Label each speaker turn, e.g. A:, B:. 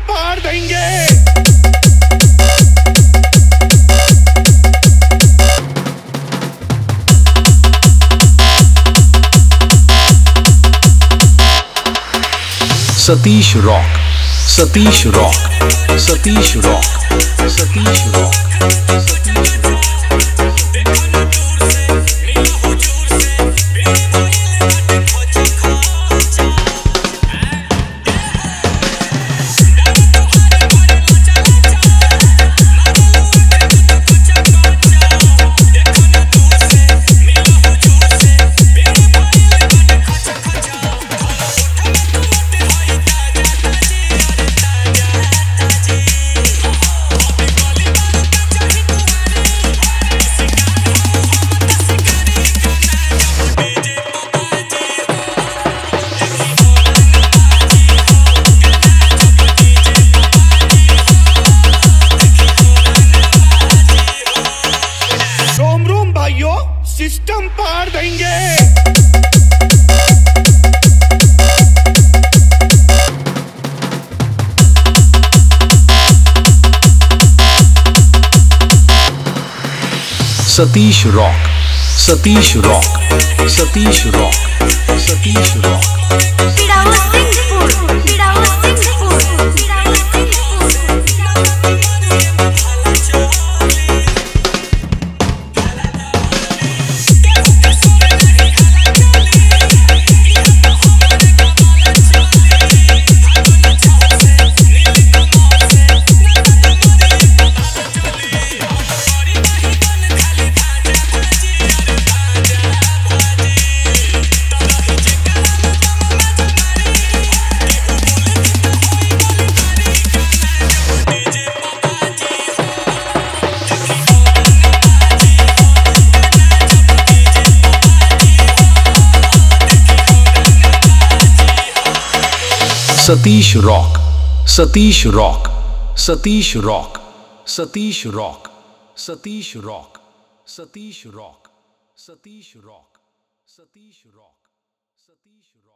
A: पाड़ देंगे।
B: Satish rock, Satish rock, Satish rock, Satish rock, Satish rock.
A: System पाड़ देंगे।
B: Satish rock, Satish rock, Satish rock, Satish rock. Satish rock, Satish rock, Satish rock, Satish rock, Satish rock, Satish rock, Satish rock, Satish rock, Satish rock.